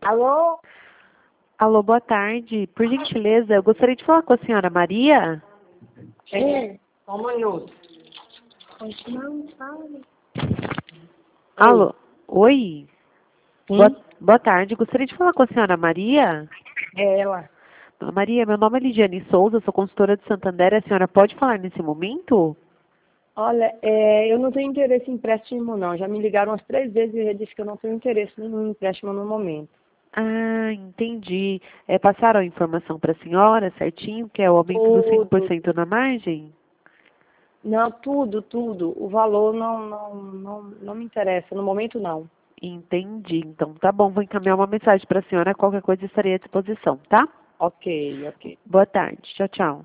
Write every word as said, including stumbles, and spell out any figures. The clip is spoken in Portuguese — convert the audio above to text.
Alô? Alô, boa tarde. Por gentileza, eu gostaria de falar com a senhora Maria. É. Só um minuto. Não, fala. Alô? Oi? Sim? Boa, boa tarde. Gostaria de falar com a senhora Maria. É ela. Dona Maria, meu nome é Lidiane Souza, sou consultora de Santander. A senhora pode falar nesse momento? Olha, é, eu não tenho interesse em empréstimo, não. Já me ligaram umas três vezes e já disse que eu não tenho interesse nenhum em empréstimo no momento. Ah, entendi. É, passaram a informação para a senhora certinho, que é o aumento dos cinco por Tudo. cento na margem? Não, tudo, tudo. O valor não, não, não, não me interessa. No momento, não. Entendi. Então, tá bom. Vou encaminhar uma mensagem para a senhora. Qualquer coisa estarei à disposição, tá? Ok, ok. Boa tarde. Tchau, tchau.